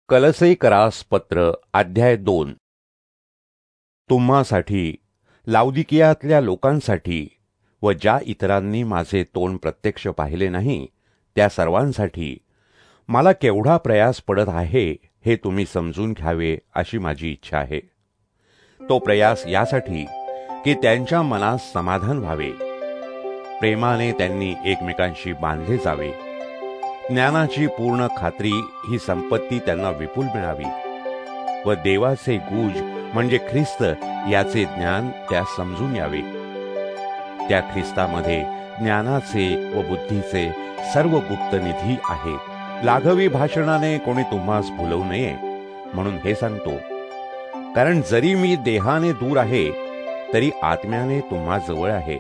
कलसेकरास पत्र अध्याय 2. तुम्हासाठी, लाउदिकियातल्या लोकांसाठी व ज्या इतरांनी माझे तोंड प्रत्यक्ष पाहिले नाही त्या सर्वांसाठी मला केवढा प्रयास पडत आहे हे तुम्ही समजून घ्यावे अशी माझी इच्छा आहे. तो प्रयास यासाठी की त्यांच्या मनास समाधान व्हावे, प्रेमाने त्यांनी एकमेकांशी बांधले जावे, ज्ञानाची पूर्ण खात्री ही संपत्ती त्यांना विपुल मिळावी व देवाचे गुज म्हणजे ख्रिस्त याचे ज्ञान त्यास समजून यावे. त्या ख्रिस्तामध्ये ज्ञानाचे व बुद्धीचे सर्व गुप्त निधी आहे. लाघवी भाषणाने कोणी तुम्हास भुलवू नये म्हणून हे सांगतो. कारण जरी मी देहाने दूर आहे तरी आत्म्याने तुम्हा जवळ आहे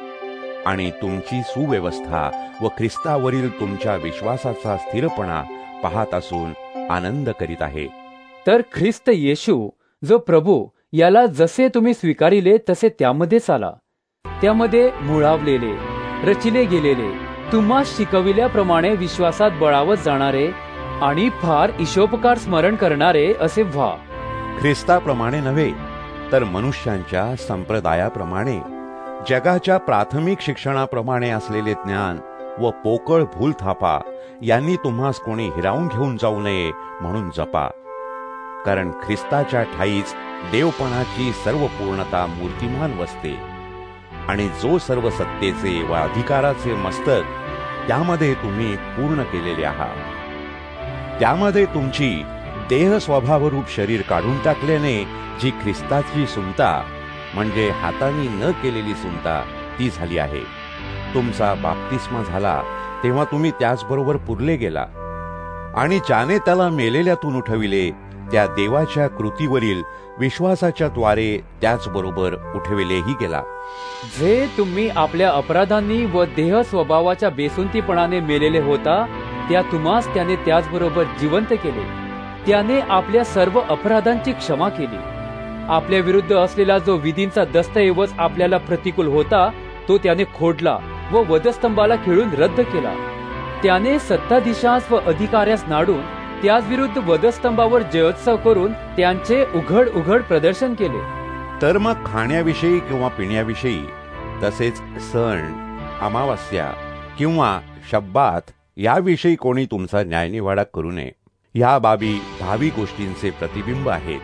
आणि तुमची सुव्यवस्था व ख्रिस्तावरील तुमच्या विश्वासाचा स्थिरपणा पाहत असून आनंद करीत आहे. तर ख्रिस्त येशू जो प्रभू याला जसे तुम्ही स्वीकारिले तसे त्यामध्ये चाला, त्यामध्ये मुळावलेले, रचिले गेलेले, तुम्हा शिकविल्याप्रमाणे विश्वासात बळावत जाणारे आणि फार ईशोपकार स्मरण करणारे असे व्हा. ख्रिस्ताप्रमाणे नव्हे तर मनुष्यांच्या संप्रदायाप्रमाणे, जगाच्या प्राथमिक शिक्षणाप्रमाणे असलेले ज्ञान व पोकळ भूलथापा यांनी तुम्हास कोणी हिरावून घेऊन जाऊ नये म्हणून जपा. कारण ख्रिस्ताच्या ठाईच देवपणाची सर्व पूर्णता मूर्तिमान वसते आणि जो सर्व सत्तेचे व अधिकाराचे मस्तक त्यामध्ये तुम्ही पूर्ण केलेले आहात. त्यामध्ये तुमची देह स्वभावरूप शरीर काढून टाकल्याने जी ख्रिस्ताची सुंता म्हणजे हातांनी न केलेली सुंता ती झाली आहे. तुमचा बाप्तिस्मा झाला तेव्हा तुम्ही त्याचबरोबर पुरले गेला आणि ज्याने त्याला मेलेल्यातून उठविले त्या देवाच्या कृतीवरील विश्वासाच्या द्वारे त्याचबरोबर उठविलेही गेला. जे तुम्ही आपल्या अपराधांनी व देह स्वभावाच्या बेसुंतीपणाने मेलेले होता त्या तुम्हास त्याने त्याचबरोबर जिवंत केले. त्याने आपल्या सर्व अपराधांची क्षमा केली. आपल्या विरुद्ध असलेला जो विधींचा दस्तऐवज आपल्याला प्रतिकूल होता तो त्याने खोडला व वधस्तंभाला खिळून रद्द केला. त्याने सत्ताधीशास व अधिकाऱ्यास नाडून त्याच विरुद्ध वधस्तंभावर जयोत्सव करून त्यांचे उघड उघड प्रदर्शन केले. तर मग खाण्याविषयी किंवा पिण्याविषयी तसेच सण, अमावास्या किंवा शब्बात याविषयी कोणी तुमचा न्यायनिवाडा करू नये. ह्या बाबी भावी गोष्टींचे प्रतिबिंब आहेत.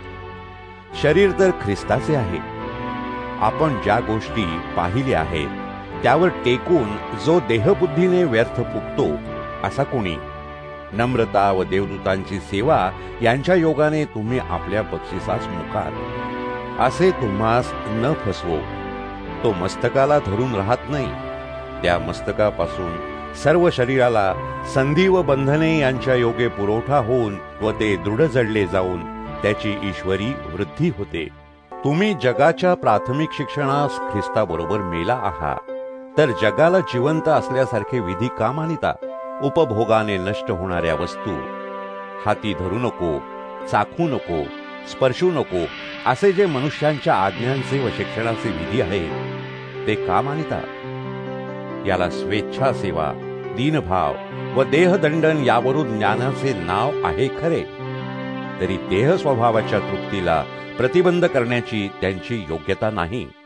शरीर तर ख्रिस्ताचे आहे. आपण ज्या गोष्टी पाहिल्या आहेत त्यावर टेकून जो देहबुद्धीने व्यर्थ फुकतो असा कोणी, नम्रता व देवदूतांची सेवा यांच्या योगाने तुम्ही आपल्या बक्षिसास मुकाल असे तुम्हास न फसवो. तो मस्तकाला धरून राहत नाही, त्या मस्तकापासून सर्व शरीराला संधी व बंधने यांच्या योगे पुरवठा होऊन व ते दृढ जडले जाऊन त्याची ईश्वरी वृद्धी होते. तुम्ही जगाच्या प्राथमिक शिक्षणास ख्रिस्ताबरोबर मेला आहात, तर जगाला जिवंत असल्यासारखे विधी का मानिता? उपभोगाने नष्ट होणाऱ्या वस्तू, हाती धरू नको, चाखू नको, स्पर्शू नको असे जे मनुष्यांच्या आज्ञांचे व शिक्षणाचे विधी आहेत ते का मानिता? याला स्वेच्छा सेवा, दीनभाव व देहदंडन यावरून ज्ञानाचे नाव आहे खरे, तरी देह स्वभावाच्या तृप्तीला प्रतिबंध करण्याची त्यांची योग्यता नाही.